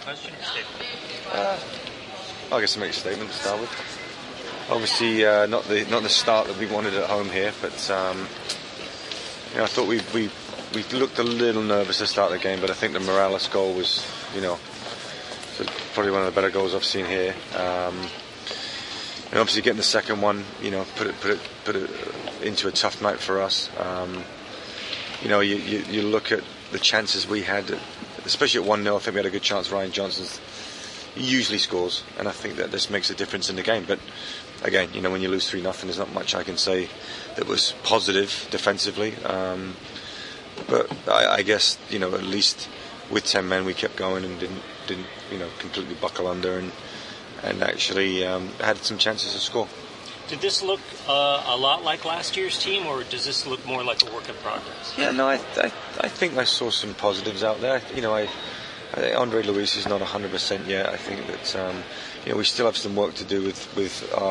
question or statement? I guess I'll make a statement to start with. Obviously, not the start that we wanted at home here, but I thought we looked a little nervous to start the game, but I think the Morales goal was, probably one of the better goals I've seen here. And obviously, getting the second one, put it into a tough night for us. You look at the chances we had, especially at 1-0. I think we had a good chance. Ryan Johnson's. He usually scores, and I think that this makes a difference in the game. But again, when you lose 3-0, there's not much I can say that was positive defensively. But I guess at least with 10 men we kept going and didn't completely buckle under and actually had some chances to score. Did this look a lot like last year's team, or does this look more like a work in progress? Yeah, no, I think I saw some positives out there. I think Andre Luis is not 100% yet. I think that we still have some work to do with our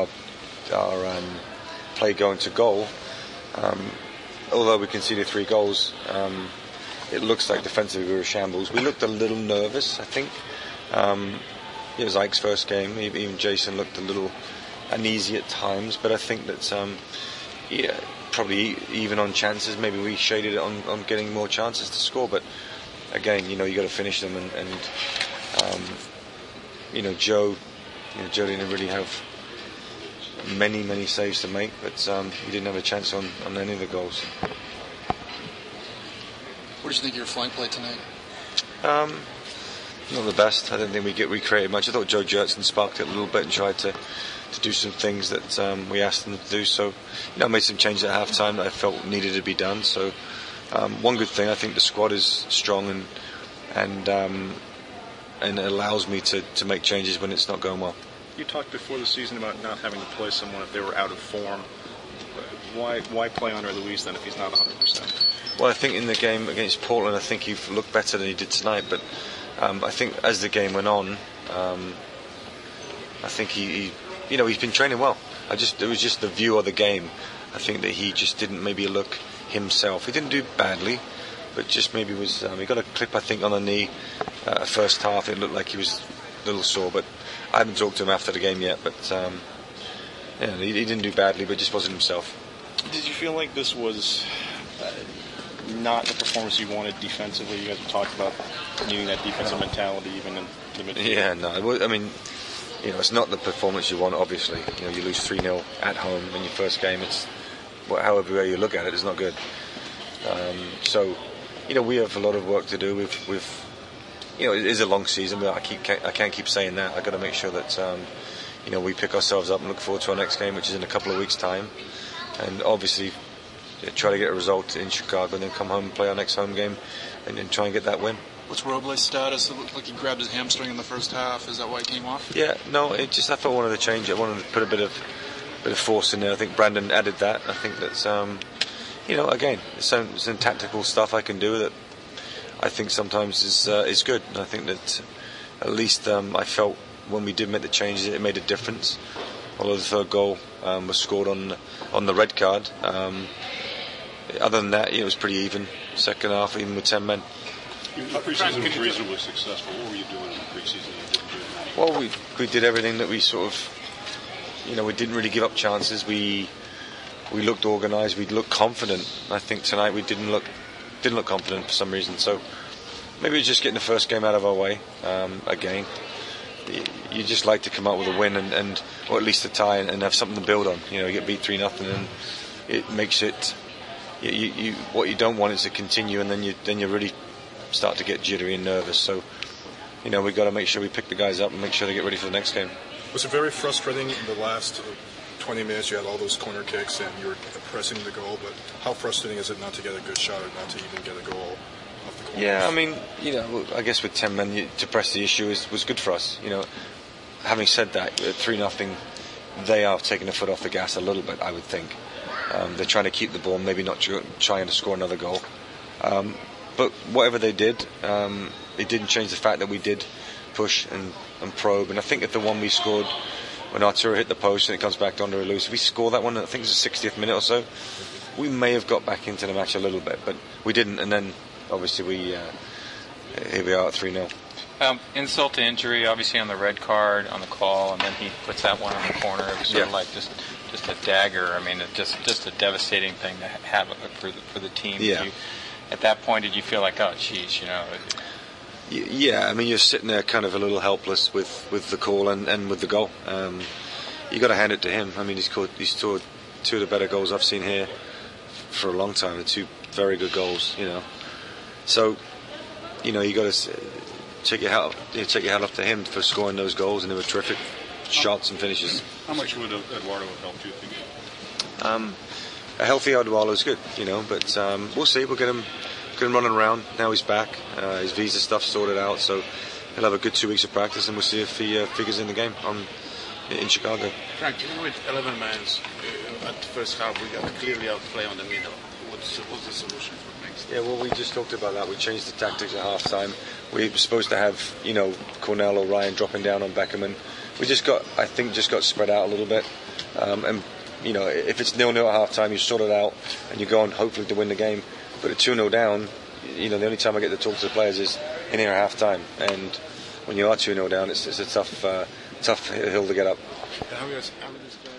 play going to goal. Although we conceded 3 goals, it looks like defensively we were a shambles. We looked a little nervous, I think. It was Ike's first game. Even Jason looked a little uneasy at times. But I think that probably even on chances, maybe we shaded it on getting more chances to score. But again, you got to finish them, and Joe didn't really have many saves to make, but he didn't have a chance on any of the goals. What did you think of your flank play tonight? Not the best. I don't think we created much. I thought Joe Jurtson sparked it a little bit and tried to do some things that we asked him to do. So, I made some changes at half-time that I felt needed to be done. So, one good thing, I think the squad is strong and it allows me to make changes when it's not going well. You talked before the season about not having to play someone if they were out of form. Why play Andre Luis then if he's not 100%? Well, I think in the game against Portland, I think he looked better than he did tonight. But I think as the game went on, I think he's been training well. It was just the view of the game. I think that he just didn't maybe look himself. He didn't do badly, but just maybe was. He got a clip, I think, on the knee. First half, it looked like he was a little sore, but I haven't talked to him after the game yet. But he didn't do badly, but just wasn't himself. Did you feel like this was not the performance you wanted defensively? You guys have talked about needing that defensive mentality even in the midfield. Yeah, no. I mean, it's not the performance you want. Obviously, you lose 3-0 at home in your first game. It's however way you look at it, it's not good. So, we have a lot of work to do. We've it is a long season, but I can't keep saying that. I've got to make sure that we pick ourselves up and look forward to our next game, which is in a couple of weeks' time, and obviously try to get a result in Chicago, and then come home and play our next home game, and then try and get that win. What's Robles' status? It looked like he grabbed his hamstring in the first half. Is that why he came off? Yeah, no. I thought I wanted to change it. I wanted to put a bit of force in there. I think Brandon added that. I think that's again, some tactical stuff I can do that I think sometimes is good. And I think that at least I felt when we did make the changes, it made a difference. Although the third goal was scored on the red card. Other than that, it was pretty even. Second half, even with 10 men. The pre-season was reasonably successful. What were you doing in the pre-season that you didn't do? Well, we did everything that we sort of, we didn't really give up chances. We looked organised. We looked confident. I think tonight we didn't look confident for some reason. So maybe it's just getting the first game out of our way. Again, you just like to come out with a win and or at least a tie and have something to build on. You get beat 3-0 and it makes it. What you don't want is to continue, and then you really start to get jittery and nervous. So, we've got to make sure we pick the guys up and make sure they get ready for the next game. Was it very frustrating in the last 20 minutes? You had all those corner kicks and you were pressing the goal, but how frustrating is it not to get a good shot or not to even get a goal off the corner? Yeah, I mean, I guess with 10 men to press the issue was good for us. Having said that, at 3-0, they are taking the foot off the gas a little bit, I would think. They're trying to keep the ball, maybe not trying to score another goal. But whatever they did, it didn't change the fact that we did push and probe. And I think if the one we scored when Arturo hit the post and it comes back to Andre Luis, if we score that one, I think it's the 60th minute or so, we may have got back into the match a little bit, but we didn't. And then obviously here we are at 3-0. Insult to injury, obviously on the red card, on the call, and then he puts that one in the corner. It was sort of like just a dagger. I mean, just a devastating thing to have for the team. Yeah. At that point, did you feel like, oh, geez, Yeah, I mean, you're sitting there kind of a little helpless with the call and with the goal. You got to hand it to him. I mean, he's scored two of the better goals I've seen here for a long time. They're two very good goals, So, you got to take your hat off to him for scoring those goals, and they were terrific shots and finishes. How much would Eduardo have helped you, think? A healthy Eduardo is good, but we'll see. We'll get him running around. Now he's back. His visa stuff's sorted out, so he'll have a good 2 weeks of practice, and we'll see if he figures in the game in Chicago. Frank, with 11 men at the first half, we got clearly outplay on the middle. What's the solution for next? Yeah, well, we just talked about that. We changed the tactics at half-time. We were supposed to have, Cornell or Ryan dropping down on Beckerman. We just got spread out a little bit. And, if it's 0-0 at half-time, you sort it out and you go on hopefully to win the game. But at 2-0 down, the only time I get to talk to the players is in here at half-time. And when you are 2-0 down, it's a tough hill to get up. How would you describe